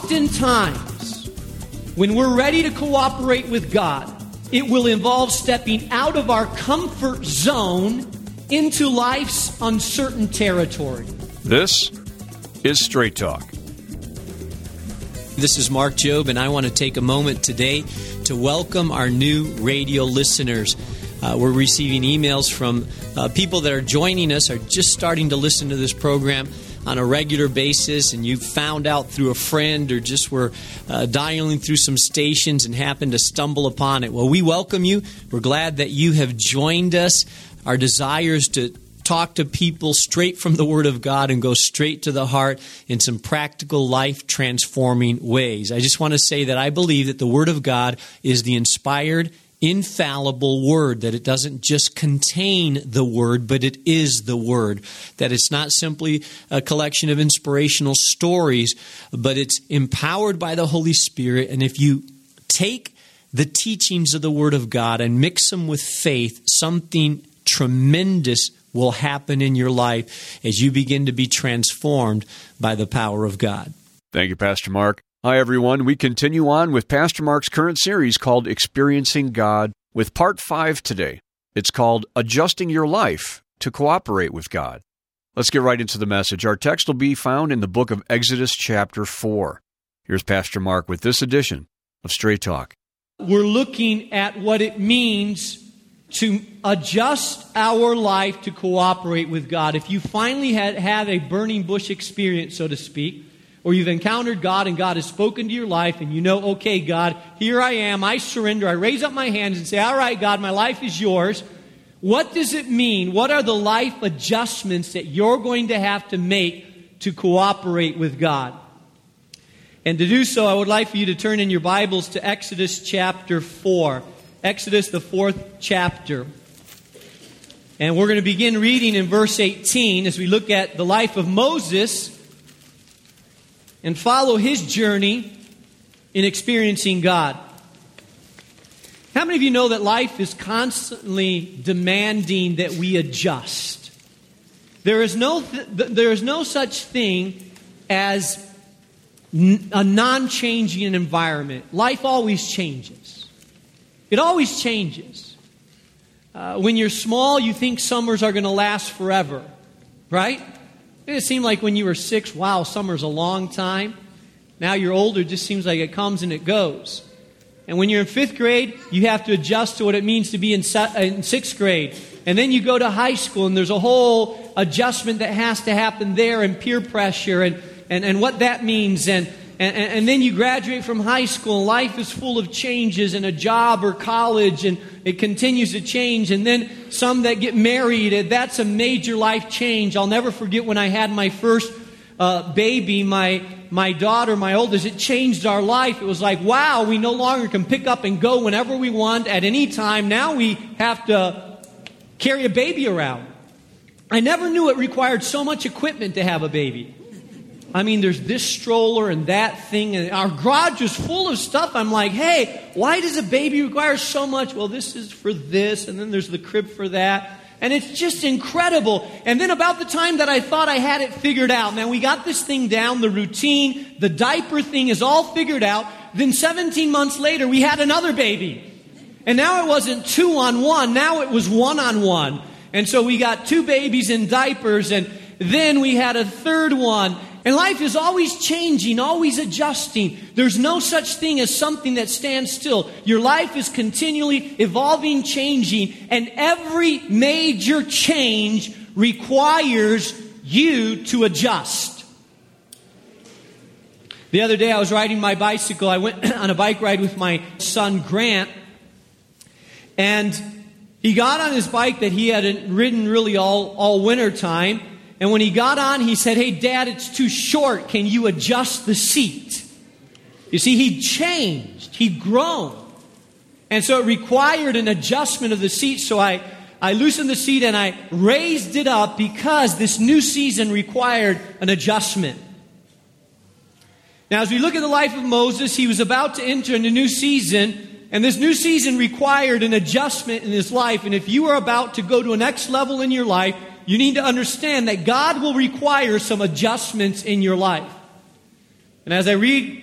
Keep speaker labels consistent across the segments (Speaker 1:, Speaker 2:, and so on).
Speaker 1: oftentimes, when we're ready to cooperate with God, it will involve stepping out of our comfort zone into life's uncertain territory.
Speaker 2: This is Straight Talk.
Speaker 3: This is Mark Jobe, and I want to take a moment today to welcome our new radio listeners. We're receiving emails from people that are joining us, are just starting to listen to this program on a regular basis, and you found out through a friend or just were dialing through some stations and happened to stumble upon it. Well, we welcome you. We're glad that you have joined us. Our desire is to talk to people straight from the Word of God and go straight to the heart in some practical, life-transforming ways. I just want to say that I believe that the Word of God is the inspired, infallible Word, that it doesn't just contain the Word, but it is the Word, that it's not simply a collection of inspirational stories, but it's empowered by the Holy Spirit. And if you take the teachings of the Word of God and mix them with faith, something tremendous will happen in your life as you begin to be transformed by the power of God.
Speaker 2: Thank you, Pastor Mark. Hi, everyone. We continue on with Pastor Mark's current series called Experiencing God with Part 5 today. It's called Adjusting Your Life to Cooperate with God. Let's get right into the message. Our text will be found in the book of Exodus chapter 4. Here's Pastor Mark with this edition of Straight Talk.
Speaker 1: We're looking at what it means to adjust our life to cooperate with God. If you finally had a burning bush experience, so to speak, or you've encountered God and God has spoken to your life and you know, okay, God, here I am, I surrender, I raise up my hands and say, all right, God, my life is yours. What does it mean? What are the life adjustments that you're going to have to make to cooperate with God? And to do so, I would like for you to turn in your Bibles to Exodus chapter 4. Exodus, the 4th chapter. And we're going to begin reading in verse 18 as we look at the life of Moses and follow his journey in experiencing God. How many of you know that life is constantly demanding that we adjust? There is no such thing as a non-changing environment. Life always changes. It always changes. When you're small, you think summers are going to last forever, right? It seemed like when you were 6, wow, summer's a long time. Now you're older, it just seems like it comes and it goes. And when you're in 5th grade, you have to adjust to what it means to be in 6th grade. And then you go to high school, and there's a whole adjustment that has to happen there, and peer pressure, and what that means, and then you graduate from high school, and life is full of changes, and a job or college, and it continues to change. And then some that get married, that's a major life change. I'll never forget when I had my first baby, my daughter, my oldest. It changed our life. It was like, wow, we no longer can pick up and go whenever we want at any time. Now we have to carry a baby around. I never knew it required so much equipment to have a baby. I mean, there's this stroller and that thing, and our garage is full of stuff. I'm like, hey, why does a baby require so much? Well, this is for this, and then there's the crib for that. And it's just incredible. And then about the time that I thought I had it figured out, man, we got this thing down, the routine, the diaper thing is all figured out. Then 17 months later, we had another baby. And now it wasn't 2-on-1, now it was 1-on-1. And so we got 2 babies in diapers, and then we had a third one. And life is always changing, always adjusting. There's no such thing as something that stands still. Your life is continually evolving, changing, and every major change requires you to adjust. The other day I was riding my bicycle. I went on a bike ride with my son Grant, and he got on his bike that he hadn't ridden really all winter time. And when he got on, he said, hey, Dad, it's too short. Can you adjust the seat? You see, he'd changed. He'd grown. And so it required an adjustment of the seat. So I loosened the seat and I raised it up because this new season required an adjustment. Now, as we look at the life of Moses, he was about to enter in a new season. And this new season required an adjustment in his life. And if you are about to go to a next level in your life, you need to understand that God will require some adjustments in your life. And as I read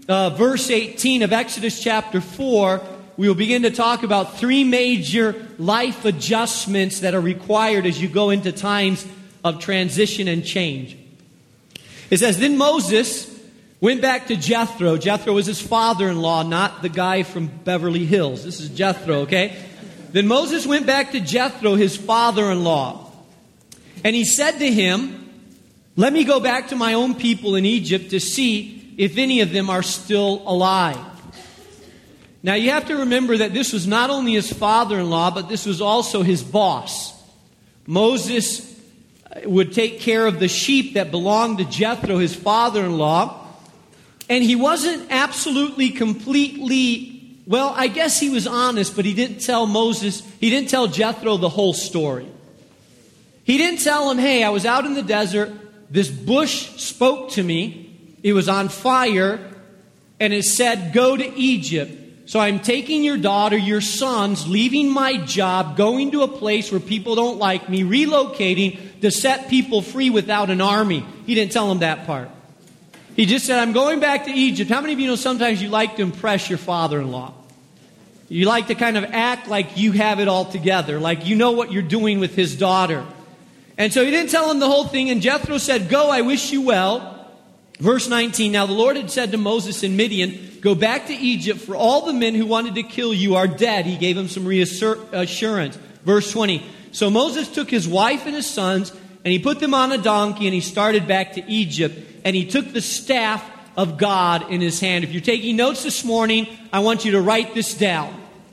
Speaker 1: verse 18 of Exodus chapter 4, we will begin to talk about three major life adjustments that are required as you go into times of transition and change. It says, then Moses went back to Jethro. Jethro was his father-in-law, not the guy from Beverly Hills. This is Jethro, okay? Then Moses went back to Jethro, his father-in-law. And he said to him, let me go back to my own people in Egypt to see if any of them are still alive. Now you have to remember that this was not only his father-in-law, but this was also his boss. Moses would take care of the sheep that belonged to Jethro, his father-in-law. And he wasn't absolutely, completely, well, I guess he was honest, but he didn't tell Jethro the whole story. He didn't tell him, hey, I was out in the desert, this bush spoke to me, it was on fire, and it said, go to Egypt. So I'm taking your daughter, your sons, leaving my job, going to a place where people don't like me, relocating to set people free without an army. He didn't tell them that part. He just said, I'm going back to Egypt. How many of you know sometimes you like to impress your father-in-law? You like to kind of act like you have it all together, like you know what you're doing with his daughter. And so he didn't tell him the whole thing, and Jethro said, go, I wish you well. Verse 19, now the Lord had said to Moses in Midian, go back to Egypt, for all the men who wanted to kill you are dead. He gave him some reassurance. Verse 20, so Moses took his wife and his sons, and he put them on a donkey, and he started back to Egypt, and he took the staff of God in his hand. If you're taking notes this morning, I want you to write this down.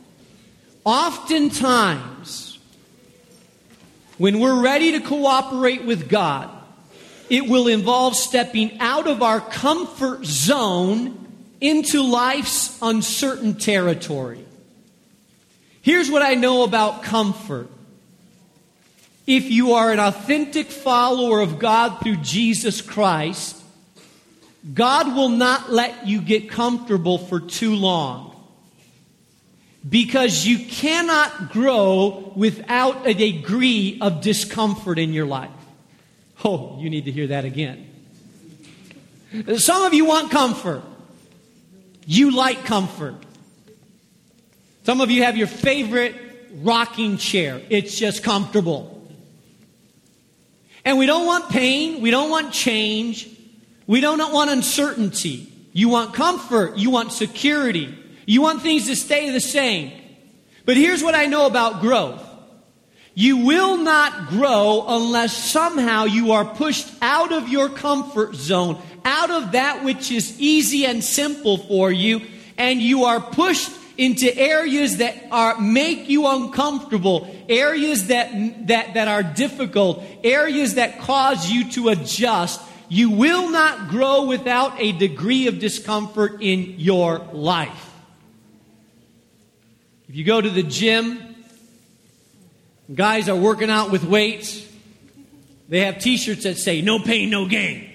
Speaker 1: Oftentimes, when we're ready to cooperate with God, it will involve stepping out of our comfort zone into life's uncertain territory. Here's what I know about comfort. If you are an authentic follower of God through Jesus Christ, God will not let you get comfortable for too long. Because you cannot grow without a degree of discomfort in your life. Oh, you need to hear that again. Some of you want comfort. You like comfort. Some of you have your favorite rocking chair. It's just comfortable. And we don't want pain. We don't want change. We don't want uncertainty. You want comfort. You want security. You want things to stay the same. But here's what I know about growth. You will not grow unless somehow you are pushed out of your comfort zone, out of that which is easy and simple for you, and you are pushed into areas that make you uncomfortable, areas that are difficult, areas that cause you to adjust. You will not grow without a degree of discomfort in your life. If you go to the gym, guys are working out with weights, they have t-shirts that say, no pain, no gain.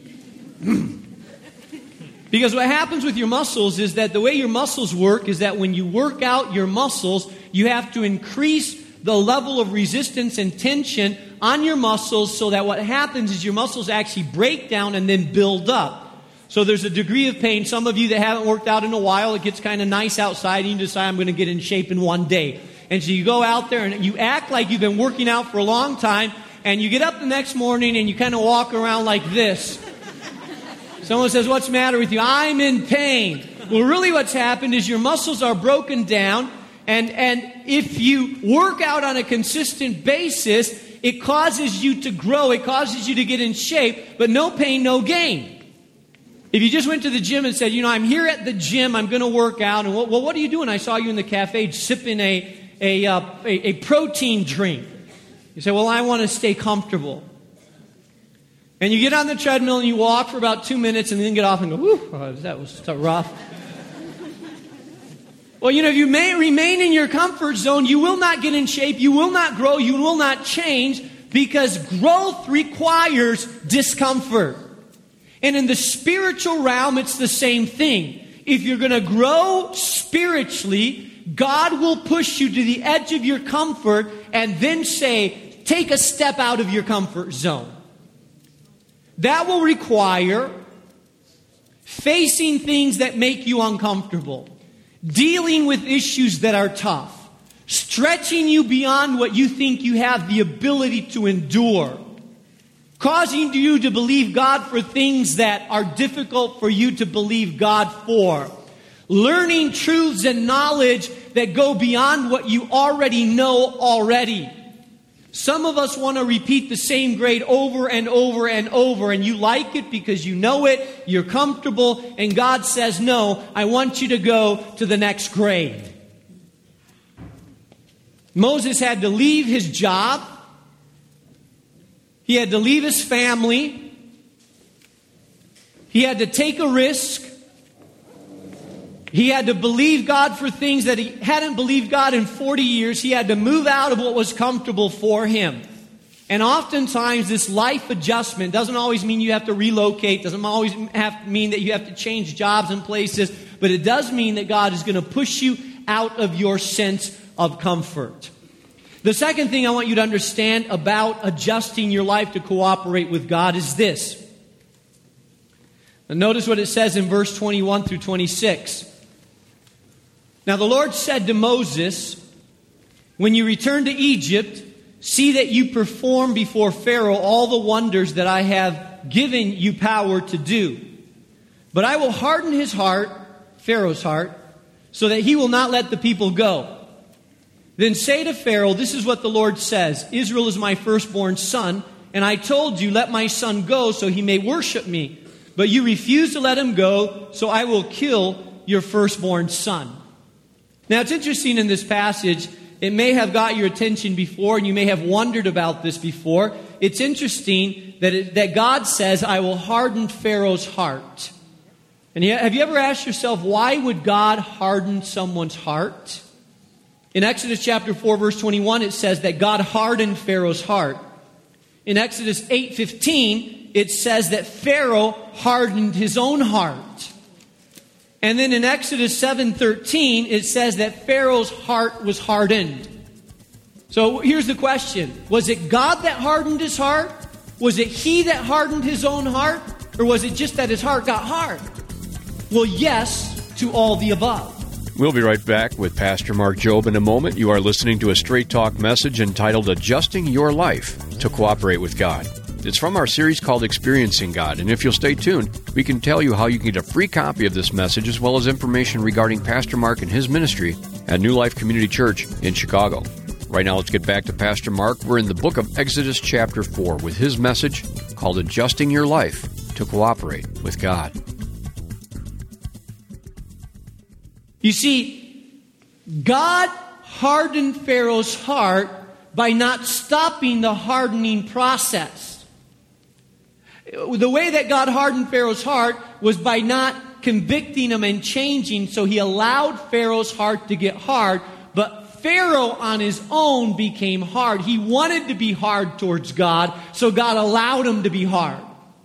Speaker 1: Because what happens with your muscles is that the way your muscles work is that when you work out your muscles, you have to increase the level of resistance and tension on your muscles so that what happens is your muscles actually break down and then build up. So there's a degree of pain. Some of you that haven't worked out in a while, it gets kind of nice outside and you decide I'm going to get in shape in one day. And so you go out there and you act like you've been working out for a long time, and you get up the next morning and you kind of walk around like this. Someone says, what's the matter with you? I'm in pain. Well, really what's happened is your muscles are broken down, and if you work out on a consistent basis, it causes you to grow, it causes you to get in shape, but no pain, no gain. If you just went to the gym and said, I'm here at the gym, I'm going to work out, and well, what are you doing? I saw you in the cafe sipping a protein drink. You say, well, I want to stay comfortable. And you get on the treadmill and you walk for about 2 minutes and then get off and go, whew, that was rough. Well, if you remain in your comfort zone, you will not get in shape, you will not grow, you will not change, because growth requires discomfort. And in the spiritual realm, it's the same thing. If you're going to grow spiritually, God will push you to the edge of your comfort and then say, take a step out of your comfort zone. That will require facing things that make you uncomfortable, dealing with issues that are tough, stretching you beyond what you think you have the ability to endure, causing you to believe God for things that are difficult for you to believe God for, learning truths and knowledge that go beyond what you already know already. Some of us want to repeat the same grade over and over and over, and you like it because you know it, you're comfortable, and God says, no, I want you to go to the next grade. Moses had to leave his job. He had to leave his family. He had to take a risk. He had to believe God for things that he hadn't believed God in 40 years. He had to move out of what was comfortable for him. And oftentimes this life adjustment doesn't always mean you have to relocate, doesn't always mean that you have to change jobs and places, but it does mean that God is going to push you out of your sense of comfort. The second thing I want you to understand about adjusting your life to cooperate with God is this. Now notice what it says in verse 21 through 26. Now the Lord said to Moses, when you return to Egypt, see that you perform before Pharaoh all the wonders that I have given you power to do. But I will harden his heart, Pharaoh's heart, so that he will not let the people go. Then say to Pharaoh, this is what the Lord says, Israel is my firstborn son, and I told you, let my son go so he may worship me. But you refuse to let him go, so I will kill your firstborn son. Now it's interesting in this passage, it may have got your attention before, and you may have wondered about this before. It's interesting that God says, I will harden Pharaoh's heart. And have you ever asked yourself, why would God harden someone's heart? In Exodus chapter 4, verse 21, it says that God hardened Pharaoh's heart. In Exodus 8:15, it says that Pharaoh hardened his own heart. And then in Exodus 7:13, it says that Pharaoh's heart was hardened. So here's the question. Was it God that hardened his heart? Was it he that hardened his own heart? Or was it just that his heart got hard? Well, yes to all the above.
Speaker 2: We'll be right back with Pastor Mark Jobe in a moment. You are listening to a Straight Talk message entitled Adjusting Your Life to Cooperate with God. It's from our series called Experiencing God, and if you'll stay tuned, we can tell you how you can get a free copy of this message as well as information regarding Pastor Mark and his ministry at New Life Community Church in Chicago. Right now, let's get back to Pastor Mark. We're in the book of Exodus chapter 4 with his message called Adjusting Your Life to Cooperate with God.
Speaker 1: You see, God hardened Pharaoh's heart by not stopping the hardening process. The way that God hardened Pharaoh's heart was by not convicting him and changing, so he allowed Pharaoh's heart to get hard, but Pharaoh on his own became hard. He wanted to be hard towards God, so God allowed him to be hard.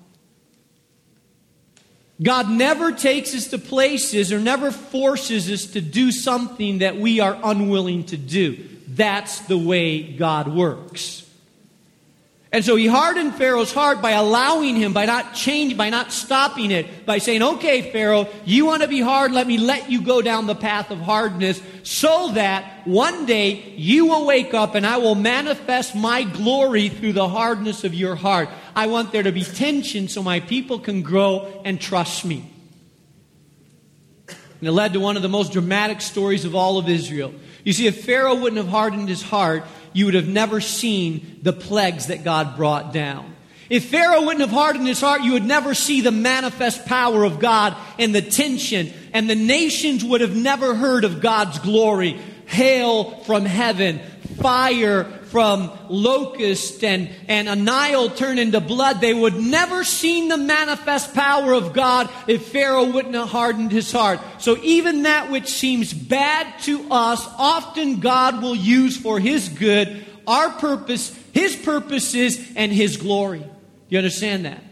Speaker 1: God never takes us to places or never forces us to do something that we are unwilling to do. That's the way God works. And so he hardened Pharaoh's heart by allowing him, by not changing, by not stopping it, by saying, okay, Pharaoh, you want to be hard, let me let you go down the path of hardness so that one day you will wake up and I will manifest my glory through the hardness of your heart. I want there to be tension so my people can grow and trust me. And it led to one of the most dramatic stories of all of Israel. You see, if Pharaoh wouldn't have hardened his heart, you would have never seen the plagues that God brought down. If Pharaoh wouldn't have hardened his heart, you would never see the manifest power of God and the tension. And the nations would have never heard of God's glory. Hail from heaven, fire from locust, and a Nile turned into blood. They would never seen the manifest power of God if Pharaoh wouldn't have hardened his heart. So even that which seems bad to us, often God will use for His good, our purpose, His purposes, and His glory. You understand that?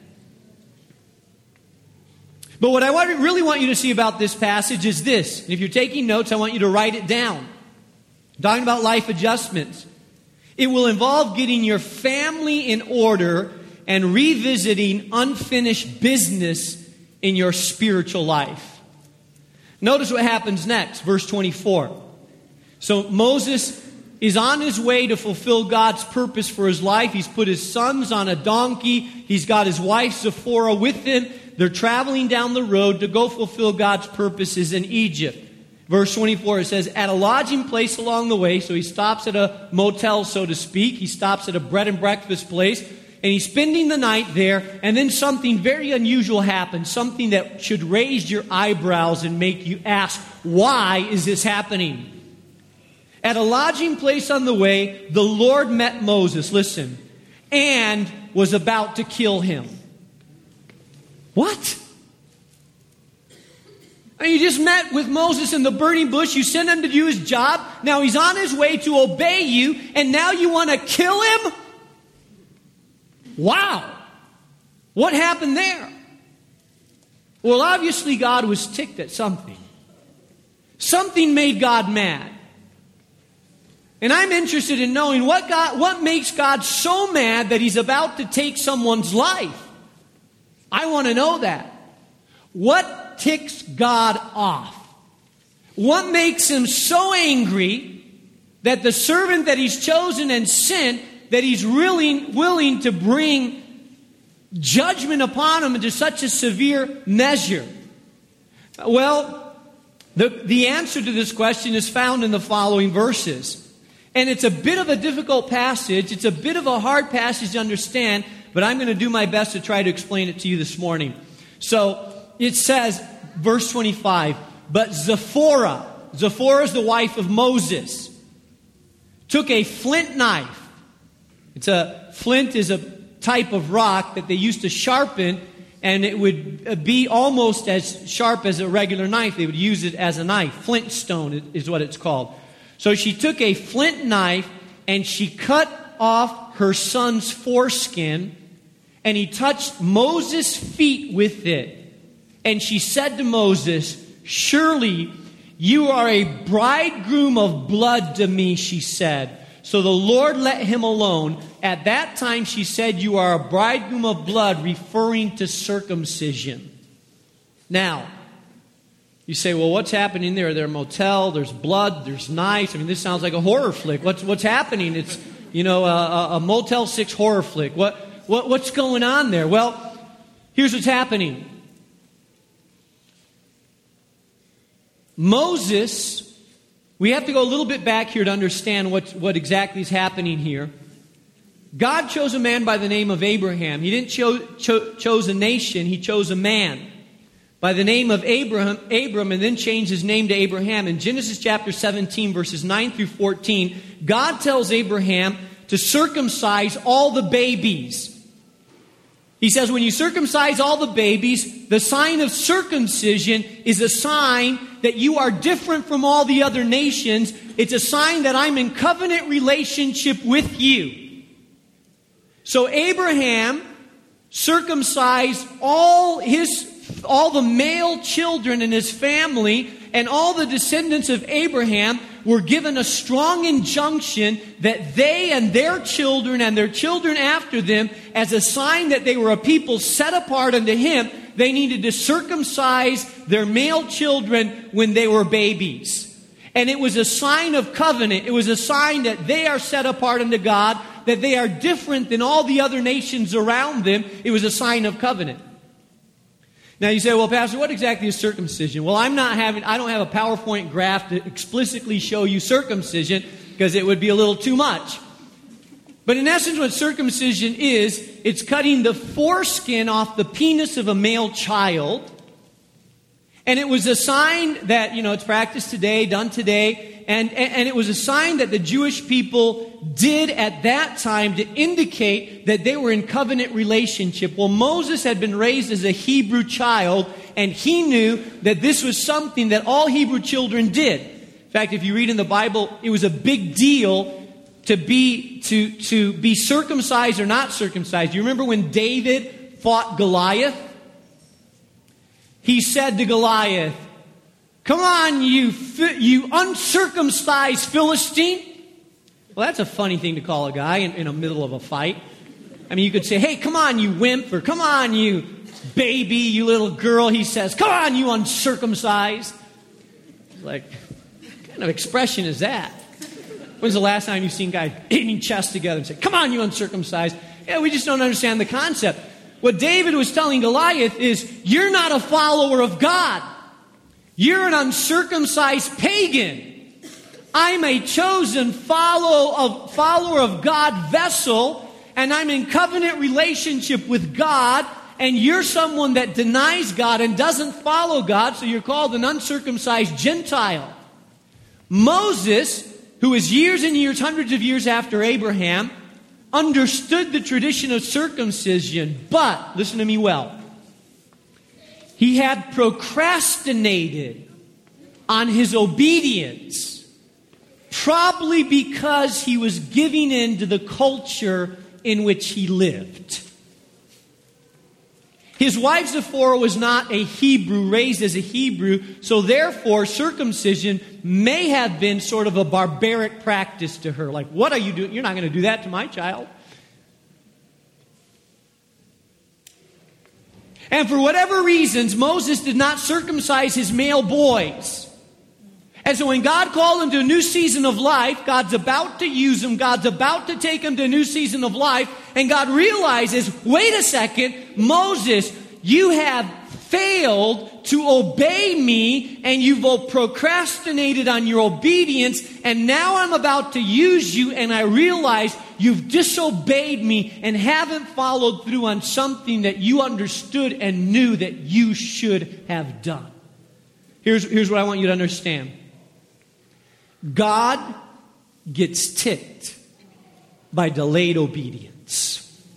Speaker 1: But what I really want you to see about this passage is this. And if you're taking notes, I want you to write it down. I'm talking about life adjustments. It will involve getting your family in order and revisiting unfinished business in your spiritual life. Notice what happens next, verse 24. So Moses is on his way to fulfill God's purpose for his life. He's put his sons on a donkey. He's got his wife Zipporah with him. They're traveling down the road to go fulfill God's purposes in Egypt. Verse 24, it says, at a lodging place along the way, so he stops at a motel, so to speak. He stops at a bread and breakfast place, and he's spending the night there, and then something very unusual happens, something that should raise your eyebrows and make you ask, why is this happening? At a lodging place on the way, the Lord met Moses, listen, and was about to kill him. What? And you just met with Moses in the burning bush. You sent him to do his job. Now he's on his way to obey you. And now you want to kill him? Wow. What happened there? Well, obviously God was ticked at something. Something made God mad. And I'm interested in knowing what makes God so mad that he's about to take someone's life. I want to know that. What ticks God off? What makes him so angry that the servant that he's chosen and sent, that he's really willing to bring judgment upon him into such a severe measure? Well, the answer to this question is found in the following verses. And it's a bit of a difficult passage. It's a bit of a hard passage to understand, but I'm going to do my best to try to explain it to you this morning. So it says, verse 25, but Zipporah is the wife of Moses, took a flint knife. Flint is a type of rock that they used to sharpen, and it would be almost as sharp as a regular knife. They would use it as a knife. Flint stone is what it's called. So she took a flint knife and she cut off her son's foreskin, and he touched Moses' feet with it. And she said to Moses, surely you are a bridegroom of blood to me, she said. So the Lord let him alone. At that time she said, you are a bridegroom of blood, referring to circumcision. Now, you say, well, what's happening there? There's a motel, there's blood, there's knives. I mean, this sounds like a horror flick. What's happening? It's, a Motel 6 horror flick. What's going on there? Well, here's what's happening. Moses, we have to go a little bit back here to understand what exactly is happening here. God chose a man by the name of Abraham. He didn't chose a nation, he chose a man by the name of Abram, and then changed his name to Abraham. In Genesis chapter 17, verses 9 through 14, God tells Abraham to circumcise all the babies. He says, when you circumcise all the babies, the sign of circumcision is a sign that you are different from all the other nations. It's a sign that I'm in covenant relationship with you. So Abraham circumcised all the male children in his family, and all the descendants of Abraham were given a strong injunction that they and their children after them, as a sign that they were a people set apart unto him, they needed to circumcise their male children when they were babies. And it was a sign of covenant. It was a sign that they are set apart unto God, that they are different than all the other nations around them. It was a sign of covenant. Now you say, well, Pastor, what exactly is circumcision? Well, I don't have a PowerPoint graph to explicitly show you circumcision, because it would be a little too much. But in essence, what circumcision is, it's cutting the foreskin off the penis of a male child. And it was a sign that, it's practiced today, done today. And it was a sign that the Jewish people did at that time to indicate that they were in covenant relationship. Well, Moses had been raised as a Hebrew child, and he knew that this was something that all Hebrew children did. In fact, if you read in the Bible, it was a big deal to be circumcised or not circumcised. You remember when David fought Goliath? He said to Goliath, "Come on, you uncircumcised Philistine." Well, that's a funny thing to call a guy in the middle of a fight. I mean, you could say, "Hey, come on, you wimp," or "Come on, you baby, you little girl, he says, come on, you uncircumcised. Like, what kind of expression is that? When's the last time you've seen guys beating chests together and say, come on, you uncircumcised? Yeah, we just don't understand the concept. What David was telling Goliath is, you're not a follower of God. You're an uncircumcised pagan. I'm a chosen follower of God vessel, and I'm in covenant relationship with God, and you're someone that denies God and doesn't follow God, so you're called an uncircumcised Gentile. Moses, who is years and years, hundreds of years after Abraham, understood the tradition of circumcision, but, listen to me well, he had procrastinated on his obedience, probably because he was giving in to the culture in which he lived. His wife Zipporah was not a Hebrew, raised as a Hebrew, so therefore circumcision may have been sort of a barbaric practice to her. Like, what are you doing? You're not going to do that to my child. And for whatever reasons, Moses did not circumcise his male boys. And so when God called him to a new season of life, God's about to use him, God's about to take him to a new season of life, and God realizes, wait a second, Moses, you have failed to obey me, and you've procrastinated on your obedience, and now I'm about to use you, and I realize you've disobeyed me and haven't followed through on something that you understood and knew that you should have done. Here's what I want you to understand. God gets ticked by delayed obedience.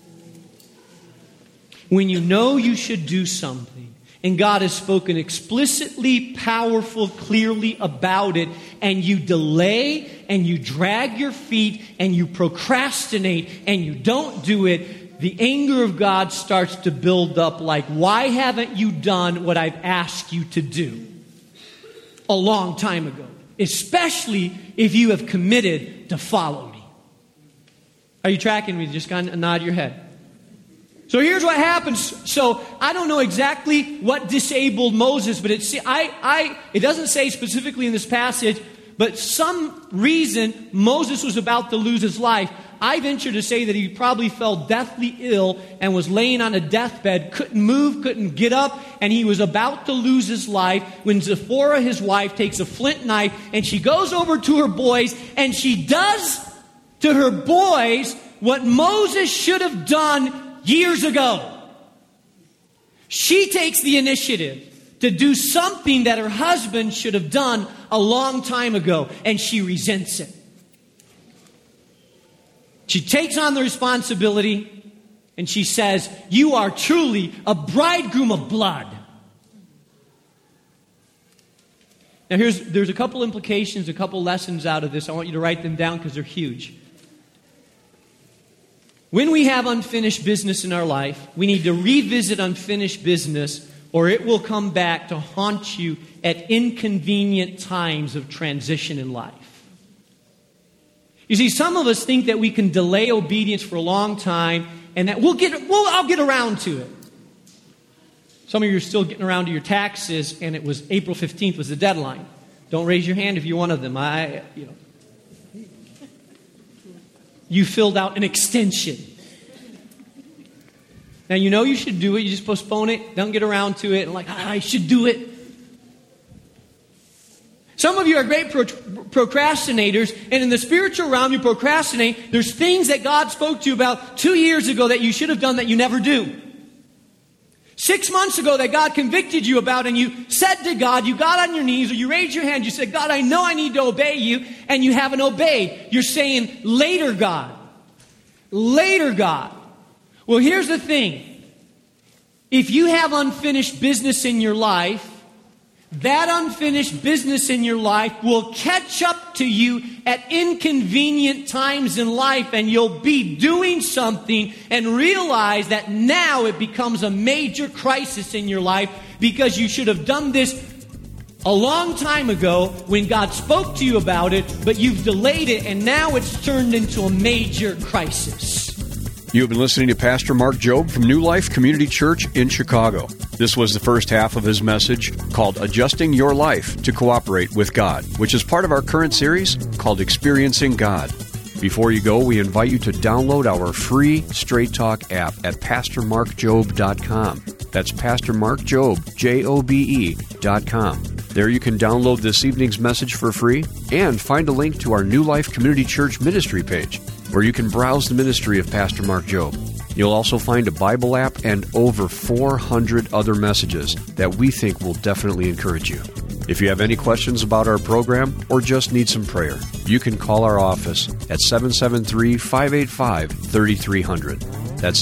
Speaker 1: When you know you should do something, and God has spoken explicitly, powerful, clearly about it, and you delay, and you drag your feet, and you procrastinate, and you don't do it, the anger of God starts to build up like, why haven't you done what I've asked you to do a long time ago? Especially if you have committed to follow me. Are you tracking me? Just kind of nod your head. So here's what happens. So I don't know exactly what disabled Moses, but it doesn't say specifically in this passage, but some reason Moses was about to lose his life. I venture to say that he probably fell deathly ill and was laying on a deathbed, couldn't move, couldn't get up, and he was about to lose his life when Zipporah, his wife, takes a flint knife and she goes over to her boys and she does to her boys what Moses should have done years ago. She takes the initiative to do something that her husband should have done a long time ago, and she resents it. She takes on the responsibility, and she says, you are truly a bridegroom of blood. Now there's a couple implications, a couple lessons out of this. I want you to write them down because they're huge. When we have unfinished business in our life, we need to revisit unfinished business, or it will come back to haunt you at inconvenient times of transition in life. You see, some of us think that we can delay obedience for a long time and that I'll get around to it. Some of you are still getting around to your taxes, and it was April 15th was the deadline. Don't raise your hand if you're one of them. You filled out an extension. Now you know you should do it. You just postpone it. Don't get around to it. And I should do it. Some of you are great procrastinators, and in the spiritual realm you procrastinate. There's things that God spoke to you about 2 years ago that you should have done that you never do. 6 months ago that God convicted you about, and you said to God, you got on your knees or you raised your hand, you said, God, I know I need to obey you, and you haven't obeyed. You're saying, later, God. Later, God. Well, here's the thing. If you have unfinished business in your life, that unfinished business in your life will catch up to you at inconvenient times in life, and you'll be doing something and realize that now it becomes a major crisis in your life because you should have done this a long time ago when God spoke to you about it, but you've delayed it, and now it's turned into a major crisis.
Speaker 2: You have been listening to Pastor Mark Jobe from New Life Community Church in Chicago. This was the first half of his message called Adjusting Your Life to Cooperate with God, which is part of our current series called Experiencing God. Before you go, we invite you to download our free Straight Talk app at PastorMarkJobe.com. That's PastorMarkJobe, Jobe.com. There you can download this evening's message for free and find a link to our New Life Community Church ministry page, where you can browse the ministry of Pastor Mark Jobe. You'll also find a Bible app and over 400 other messages that we think will definitely encourage you. If you have any questions about our program or just need some prayer, you can call our office at 773-585-3300. That's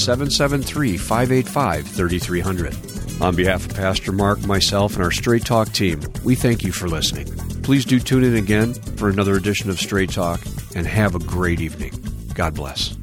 Speaker 2: 773-585-3300. On behalf of Pastor Mark, myself, and our Straight Talk team, we thank you for listening. Please do tune in again for another edition of Straight Talk, and have a great evening. God bless.